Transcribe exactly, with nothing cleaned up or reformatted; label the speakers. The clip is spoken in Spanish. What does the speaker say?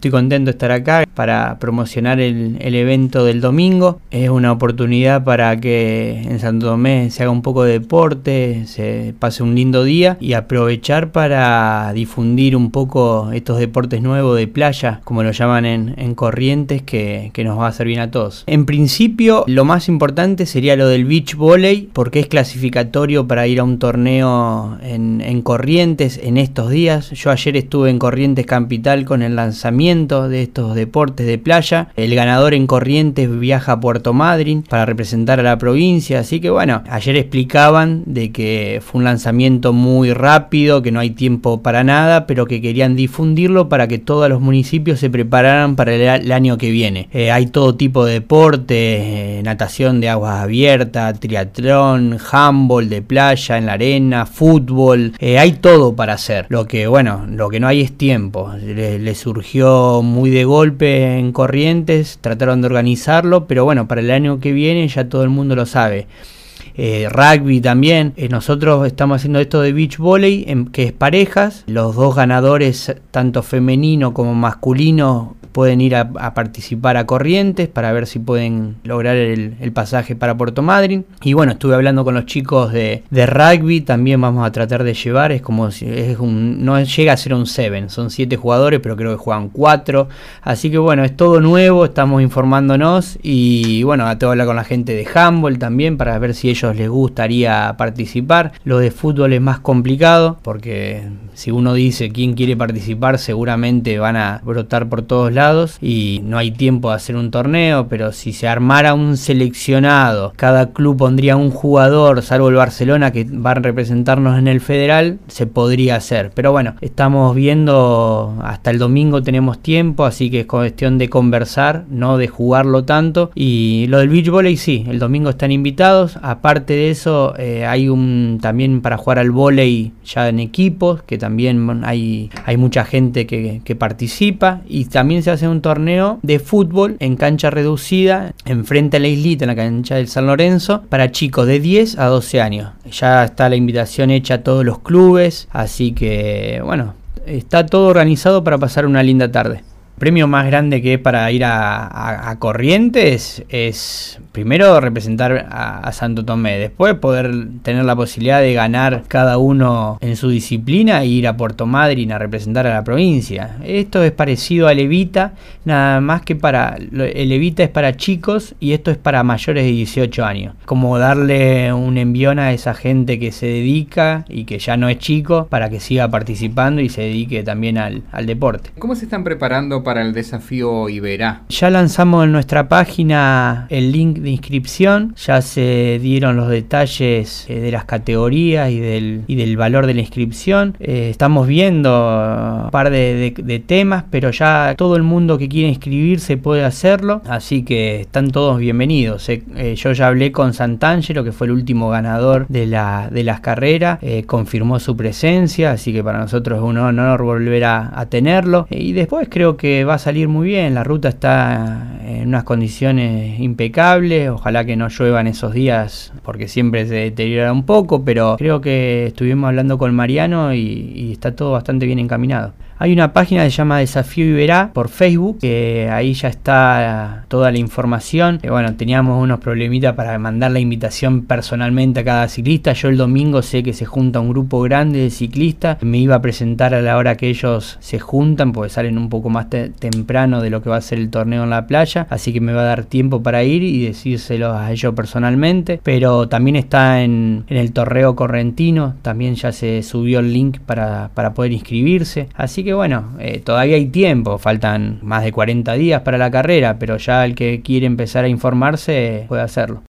Speaker 1: estoy contento de estar acá para promocionar el, el evento del domingo. Es una oportunidad para que en Santo Tomé se haga un poco de deporte, se pase un lindo día y aprovechar para difundir un poco estos deportes nuevos de playa, como lo llaman en, en Corrientes, que, que nos va a hacer bien a todos. En principio, lo más importante sería lo del beach volley, porque es clasificatorio para ir a un torneo en, en Corrientes en estos días. Yo ayer estuve en Corrientes Capital con el lanzamiento de estos deportes de playa. El ganador en Corrientes viaja a Puerto Madryn para representar a la provincia, así que bueno, ayer explicaban de que fue un lanzamiento muy rápido, que no hay tiempo para nada, pero que querían difundirlo para que todos los municipios se prepararan para el, el año que viene. Eh, hay todo tipo de deportes, eh, natación de aguas abiertas, triatlón, handball de playa en la arena, fútbol, eh, hay todo para hacer. Lo que bueno, lo que no hay es tiempo. Le, le surgió muy de golpe en Corrientes, trataron de organizarlo, pero bueno, para el año que viene ya todo el mundo lo sabe. Eh, rugby también, eh, nosotros estamos haciendo esto de beach volley, en, que es parejas, los dos ganadores, tanto femenino como masculino, pueden ir a, a participar a Corrientes para ver si pueden lograr el, el pasaje para Puerto Madryn. Y bueno, estuve hablando con los chicos de, de rugby, también vamos a tratar de llevar, es como si es un, no llega a ser un seven, son siete jugadores, pero creo que juegan cuatro, así que bueno, es todo nuevo, estamos informándonos y bueno, tengo que hablar con la gente de handball también para ver si ellos les gustaría participar. Lo de fútbol es más complicado porque si uno dice quién quiere participar, seguramente van a brotar por todos lados y no hay tiempo de hacer un torneo, pero si se armara un seleccionado, cada club pondría un jugador, salvo el Barcelona que va a representarnos en el federal, se podría hacer. Pero bueno, estamos viendo, hasta el domingo tenemos tiempo, así que es cuestión de conversar, no de jugarlo tanto. Y lo del beach volley sí, el domingo están invitados. Aparte de eso, eh, hay un también para jugar al volley ya en equipos, que también hay, hay mucha gente que, que participa, y también se hace un torneo de fútbol en cancha reducida enfrente a la islita, en la cancha del San Lorenzo, para chicos de diez a doce años. Ya está la invitación hecha a todos los clubes, así que bueno, está todo organizado para pasar una linda tarde. El premio más grande que es para ir a, a, a Corrientes es primero representar a, a Santo Tomé, después poder tener la posibilidad de ganar cada uno en su disciplina e ir a Puerto Madryn a representar a la provincia. Esto es parecido al Evita, nada más que para el Evita es para chicos y esto es para mayores de dieciocho años. Como darle un envión a esa gente que se dedica y que ya no es chico para que siga participando y se dedique también al, al deporte.
Speaker 2: ¿Cómo se están preparando para el desafío Iberá?
Speaker 1: Ya lanzamos en nuestra página el link de inscripción, ya se dieron los detalles eh, de las categorías y del, y del valor de la inscripción. Eh, estamos viendo un par de, de, de temas, pero ya todo el mundo que quiere inscribirse puede hacerlo, así que están todos bienvenidos. Eh, eh, yo ya hablé con Santangelo, que fue el último ganador de, la, de las carreras, eh, confirmó su presencia, así que para nosotros es un honor volver a, a tenerlo. Eh, y después creo que va a salir muy bien, la ruta está en unas condiciones impecables, ojalá que no lluevan esos días porque siempre se deteriora un poco, pero creo que estuvimos hablando con Mariano y, y está todo bastante bien encaminado. Hay una página que se llama Desafío Iberá por Facebook, que ahí ya está toda la información. Que bueno, teníamos unos problemitas para mandar la invitación personalmente a cada ciclista. Yo el domingo sé que se junta un grupo grande de ciclistas. Me iba a presentar a la hora que ellos se juntan, porque salen un poco más te temprano de lo que va a ser el torneo en la playa. Así que me va a dar tiempo para ir y decírselo a ellos personalmente. Pero también está en, en el Torreo Correntino. También ya se subió el link para, para poder inscribirse. Así que que bueno, eh, todavía hay tiempo, faltan más de cuarenta días para la carrera, pero ya el que quiere empezar a informarse puede hacerlo.